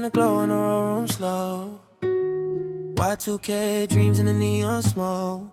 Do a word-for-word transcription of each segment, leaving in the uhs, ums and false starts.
the glow in the room slow. Y two K dreams in the neon smoke.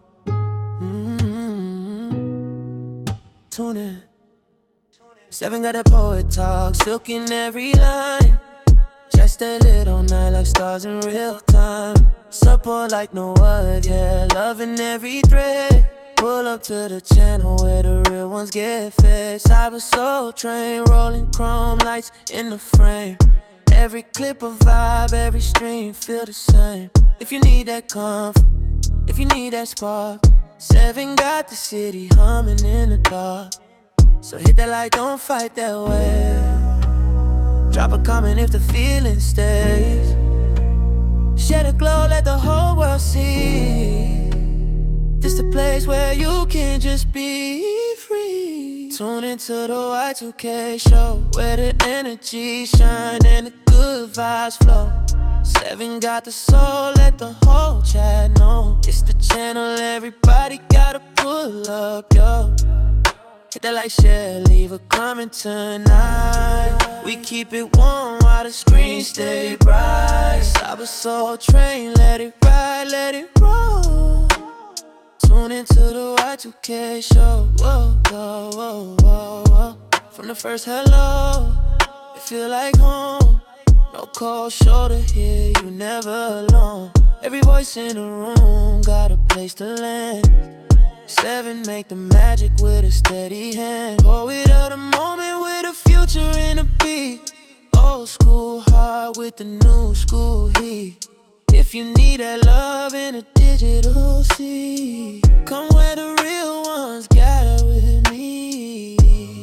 Mm-hmm. Tune in. Seven got that poet talk, silk in every line. Just stay lit all night like stars in real time. Support like no other, yeah, loving every thread. Pull up to the channel where the real ones get fed. Cyber Soul Train, rolling chrome lights in the frame. Every clip a vibe, every stream feel the same. If you need that comfort, if you need that spark, Seven got the city humming in the dark. So hit that light, don't fight that way. Drop a comment if the feeling stays. Share the glow, let the whole world see. This the place where you can just be free. Tune into the Y two K show, where the energy shine and the good vibes flow. Seven got the soul, let the whole chat know. It's the channel everybody gotta pull up, yo. Hit that like, share, leave a comment tonight. We keep it warm while the screen stay bright. Cyber Soul Train, let it ride, let it roll. Tune into the Y two K show. Whoa, whoa, whoa, whoa, whoa. From the first hello, it feel like home. No cold shoulder here, you never alone. Every voice in the room got a place to land. Seven make the magic with a steady hand. Poet of the moment with a future in a beat. Old school heart with the new school heat. If you need that love in a digital sea, come where the real ones gather with me.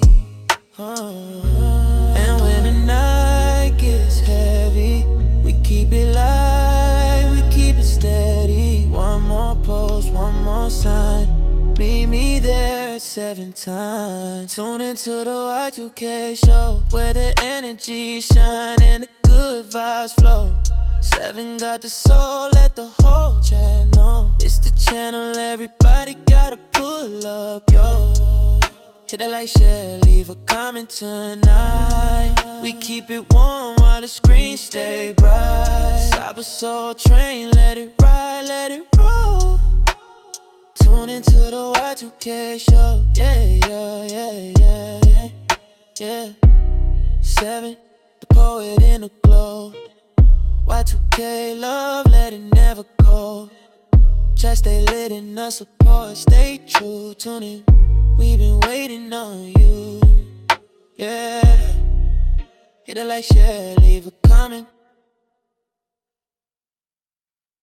uh, And when the night gets heavy, we keep it light, we keep it steady. One more post, one more sign. Meet me there at seven times. Tune into the Y two K show, where the energy shine and the good vibes flow. Seven got the soul, let the whole chat know. It's the channel everybody gotta pull up, yo. Hit that like, share, leave a comment tonight. We keep it warm while the screen stay bright. Cyber Soul Train, let it ride, let it roll. Tune into the Y two K show, yeah, yeah, yeah, yeah, yeah, yeah. Seven, the poet in the glow. Y two K love, let it never go. Just stay lit in the support, stay true. Tune in, we been waiting on you, yeah. Hit it like, share, leave a comment.